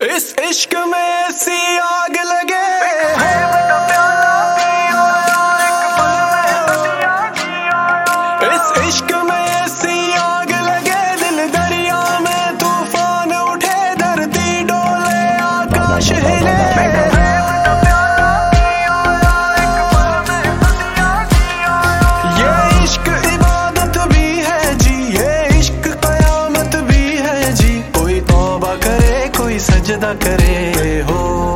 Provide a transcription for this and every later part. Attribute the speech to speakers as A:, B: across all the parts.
A: इस इश्क में सी आग लगे, इस इश्क में सी आग लगे, दिल दरिया में तूफान उठे, धरती डोले आकाश हिले। ये इश्क इबादत भी है जी, ये इश्क कयामत भी है जी। कोई तौबा करे, कोई सजदा करे हो।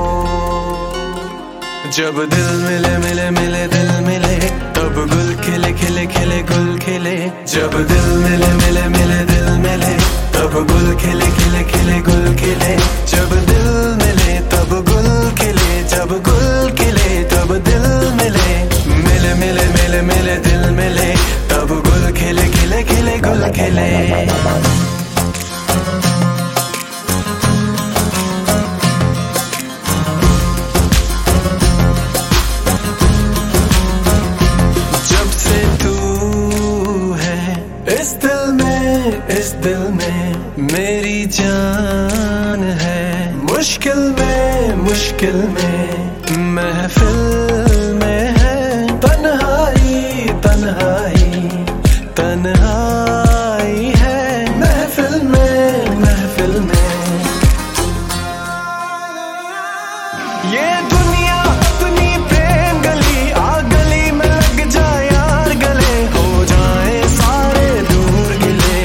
A: जब दिल मिले मिले मिले दिल मिले, तब गुल खिले खिले खिले गुल खिले। जब दिल मिले मिले मिले दिल मिले, तब गुल खिले खिले खिले गुल खिले। जब दिल मिले तब गुल खिले, जब गुल खिले तब दिल मिले। मिले मिले मिले मिले दिल मिले, तब गुल खिले खिले खिले गुल खिले। इस दिल में मेरी जान है, मुश्किल में महफिल में है तन्हाई तन्हाई तन्हाई है। महफिल में ये दुनिया अपनी प्रेम गली, आ गली में लग जाए यार गले, हो जाए सारे दूर गिले।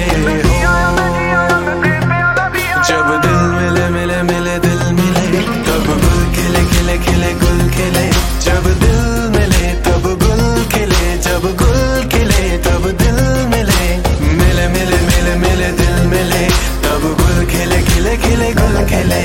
A: जब दिल मिले मिले मिले दिल मिले, तब गुल खिले खिले खिले गुल खिले। जब दिल मिले तब गुल खिले, जब गुल खिले तब दिल मिले। मिले मिले मिले मिले दिल मिले, तब गुल खिले खिले खिले गुल खिले।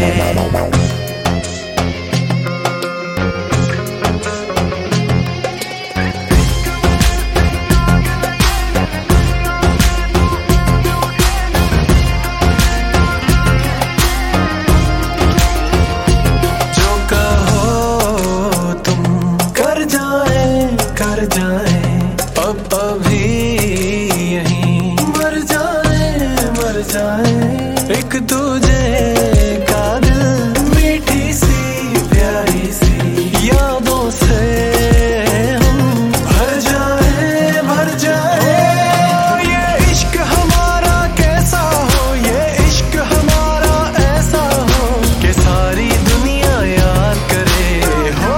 A: कर जाए अब अभी यहीं, मर जाए एक दूजे का दिल। मीठी सी प्यारी सी यादों से हम भर जाए। ये इश्क हमारा कैसा हो, ये इश्क हमारा ऐसा हो, कि सारी दुनिया याद करे हो।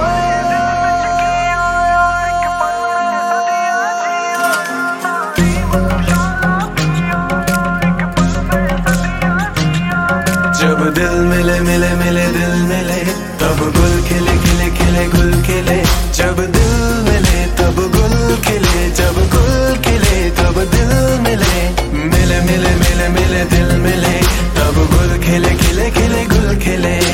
A: जब दिल मिले मिले मिले दिल मिले, तब गुल खिले खिले खिले गुल खिले। जब दिल मिले तब गुल खिले, जब गुल खिले तब दिल मिले। मिले मिले मिले मिले दिल मिले, तब गुल खिले खिले खिले गुल खिले।